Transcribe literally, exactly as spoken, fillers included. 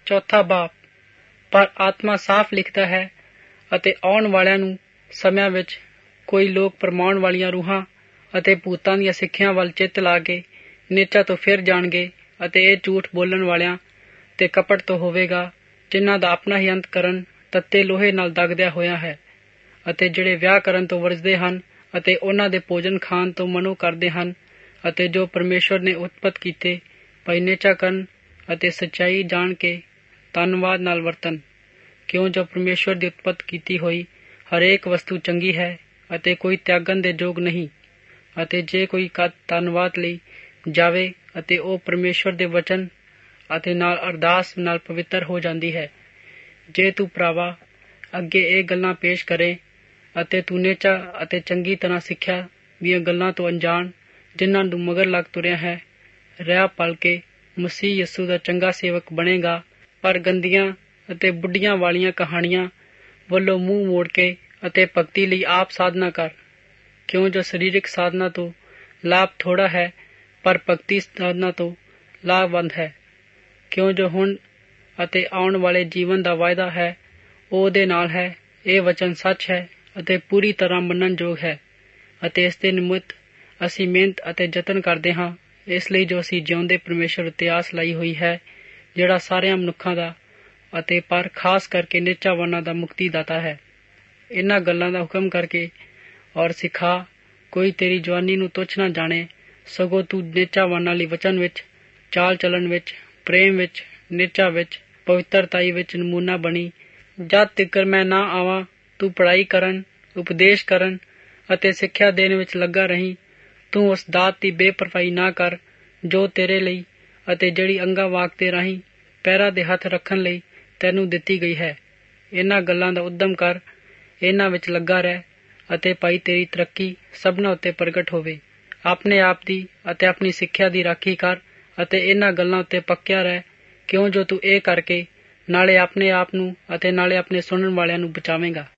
ਚੌਥਾ ਬਾਪ। ਪਰ ਆਤਮਾ ਸਾਫ਼ ਲਿਖਦਾ ਹੈ ਅਤੇ ਆਉਣ ਵਾਲਿਆਂ ਨੂੰ ਸਮਿਆਂ ਵਿੱਚ ਕੋਈ ਲੋਕ ਭਰਮਾਉਣ ਵਾਲੀਆਂ ਰੂਹਾਂ ਅਤੇ ਭੂਤਾਂ ਦੀਆਂ ਸਿੱਖਿਆ ਵੱਲ ਚਿੱਤ ਲਾ ਕੇ ਨੀਚਾ ਤੋਂ ਫਿਰ ਜਾਣਗੇ ਅਤੇ ਇਹ ਝੂਠ ਬੋਲਣ ਵਾਲਿਆਂ ਤੇ ਕਪਟ ਤੋਂ ਹੋਵੇਗਾ, ਜਿਨ੍ਹਾਂ ਦਾ ਆਪਣਾ ਹੀ ਅੰਤਕਰਨ ਤੱਤੇ ਲੋਹੇ ਨਾਲ ਦਗਦਿਆ ਹੋਇਆ ਹੈ, ਅਤੇ ਜਿਹੜੇ ਵਿਆਹ ਕਰਨ ਤੋਂ ਵਰਜਦੇ ਹਨ ਅਤੇ ਉਹਨਾਂ ਦੇ ਭੋਜਨ ਖਾਣ ਤੋਂ ਮਨੋ ਕਰਦੇ ਹਨ, ਅਤੇ ਜੋ ਪਰਮੇਸ਼ਵਰ ਨੇ ਉਤਪਤ ਕੀਤੇ ਭਾਈ ਨੀਚਾ ਕਰਨ ਅਤੇ ਸੱਚਾਈ ਜਾਣ ਕੇ ਧੰਨਵਾਦ ਨਾਲ ਵਰਤਨ, ਕਿਉਂ ਜੋ ਪਰਮੇਸ਼ਵਰ ਦੀ ਉਤਪਤ ਕੀਤੀ ਹੋਈ ਹਰੇਕ ਵਸਤੂ ਚੰਗੀ ਹੈ ਅਤੇ ਕੋਈ ਤਿਆਗਣ ਦੇ ਯੋਗ ਨਹੀਂ। ਅਤੇ ਜੇ ਕੋਈ ਕਦ ਧੰਨਵਾਦ ਲਈ ਜਾਵੇ ਅਤੇ ਉਹ ਪਰਮੇਸ਼ਵਰ ਦੇ ਵਚਨ ਅਤੇ ਨਾਲ ਅਰਦਾਸ ਨਾਲ ਪਵਿੱਤਰ ਹੋ ਜਾਂਦੀ ਹੈ। ਜੇ ਤੂੰ ਭਰਾਵਾ ਅੱਗੇ ਇਹ ਗੱਲਾਂ ਪੇਸ਼ ਕਰੇ ਅਤੇ ਤੂੰ ਨੀਚਾ ਅਤੇ ਚੰਗੀ ਤਰ੍ਹਾਂ ਸਿੱਖਿਆ ਦੀਆਂ ਗੱਲਾਂ ਤੋਂ ਅਣਜਾਣ, ਜਿਨ੍ਹਾਂ ਨੂੰ ਮਗਰ ਲੱਗ ਤੁਰਿਆ ਹੈ, ਰਹਿ ਪਲ ਕੇ ਮਸੀਹ ਯਿਸੂ ਦਾ ਚੰਗਾ ਸੇਵਕ ਬਣੇਗਾ। ਪਰ ਗੰਦੀਆਂ ਅਤੇ ਬੁੱਢੀਆਂ ਵਾਲੀਆਂ ਕਹਾਣੀਆਂ ਵੱਲੋਂ ਮੂੰਹ ਮੋੜ ਕੇ ਅਤੇ ਭਗਤੀ ਲਈ ਆਪ ਸਾਧਨਾ ਕਰ, ਕਿਉਂ ਜੋ ਸਰੀਰਕ ਸਾਧਨਾ ਤੋਂ ਲਾਭ ਥੋੜ੍ਹਾ ਹੈ, ਪਰ ਭਗਤੀ ਸਾਧਨਾ ਤੋਂ ਲਾਭਵੰਦ ਹੈ, ਕਿਉਂ ਜੋ ਹੁਣ ਅਤੇ ਆਉਣ ਵਾਲੇ ਜੀਵਨ ਦਾ ਵਾਅਦਾ ਹੈ ਉਹ ਉਹਦੇ ਨਾਲ ਹੈ। ਇਹ ਵਚਨ ਸੱਚ ਹੈ ਅਤੇ ਪੂਰੀ ਤਰ੍ਹਾਂ ਮੰਨਣਯੋਗ ਹੈ, ਅਤੇ ਇਸ ਦੇ ਨਿਮਿਤ ਅਸੀਂ ਮਿਹਨਤ ਅਤੇ ਯਤਨ ਕਰਦੇ ਹਾਂ, ਇਸ ਲਈ ਜੋ ਅਸੀਂ ਜਿਉਂਦੇ ਪਰਮੇਸ਼ਵਰ ਉੱਤੇ ਆਸ ਲਾਈ ਹੋਈ ਹੈ, ਜਿਹੜਾ ਸਾਰਿਆਂ ਮਨੁੱਖਾਂ ਦਾ ਅਤੇ ਪਰ ਖਾਸ ਕਰਕੇ ਨੀਚਾਵਾਨਾਂ ਦਾ ਮੁਕਤੀ ਦਾਤਾ ਹੈ। ਇਹਨਾਂ ਗੱਲਾਂ ਦਾ ਹੁਕਮ ਕਰਕੇ ਔਰ ਸਿਖਾ, ਕੋਈ ਤੇਰੀ ਜਵਾਨੀ ਨੂੰ ਤੁੱਛ ਨਾ ਜਾਣੇ, ਸਗੋਂ ਤੂੰ ਨੀਚਾਵਾਨਾਂ ਲਈ ਵਚਨ ਵਿੱਚ, ਚਾਲ ਚਲਣ ਵਿੱਚ, ਪ੍ਰੇਮ ਵਿੱਚ, ਨਿਸ਼ਚਾ ਵਿੱਚ, ਪਵਿੱਤਰਤਾਈ ਵਿੱਚ ਨਮੂਨਾ ਬਣੀ। ਜਦ ਤੀਕਰ ਮੈਂ ਨਾ ਆਵਾਂ ਤੂੰ ਪੜ੍ਹਾਈ ਕਰਨ, ਉਪਦੇਸ਼ ਕਰਨ ਅਤੇ ਸਿੱਖਿਆ ਦੇਣ ਵਿੱਚ ਲੱਗਾ ਰਹੀ। ਤੂੰ ਉਸ ਦਾਤ ਦੀ ਬੇਪਰਵਾਹੀ ਨਾ ਕਰ ਜੋ ਤੇਰੇ ਲਈ ਅਤੇ ਜਿਹੜੀ ਅੰਗਾਂ ਵਾਕ ਦੇ ਰਾਹੀਂ ਪੈਰਾਂ ਦੇ ਹੱਥ ਰੱਖਣ ਲਈ ਤੈਨੂੰ ਦਿੱਤੀ ਗਈ ਹੈ। ਇਹਨਾਂ ਗੱਲਾਂ ਦਾ ਉੱਦਮ ਕਰ, ਇਹਨਾਂ ਵਿੱਚ ਲੱਗਾ ਰਹਿ, ਅਤੇ ਭਾਈ ਤੇਰੀ ਤਰੱਕੀ ਸਭਨਾਂ ਉੱਤੇ ਪ੍ਰਗਟ ਹੋਵੇ। ਆਪਣੇ ਆਪ ਦੀ ਅਤੇ ਆਪਣੀ ਸਿੱਖਿਆ ਦੀ ਰਾਖੀ ਕਰ ਅਤੇ ਇਹਨਾਂ ਗੱਲਾਂ ਉੱਤੇ ਪੱਕਿਆ ਰਹਿ, ਕਿਉਂ ਜੋ ਤੂੰ ਇਹ ਕਰਕੇ ਨਾਲੇ ਆਪਣੇ ਆਪ ਨੂੰ ਅਤੇ ਨਾਲੇ ਆਪਣੇ ਸੁਣਨ ਵਾਲਿਆਂ ਨੂੰ ਬਚਾਵੇਂਗਾ।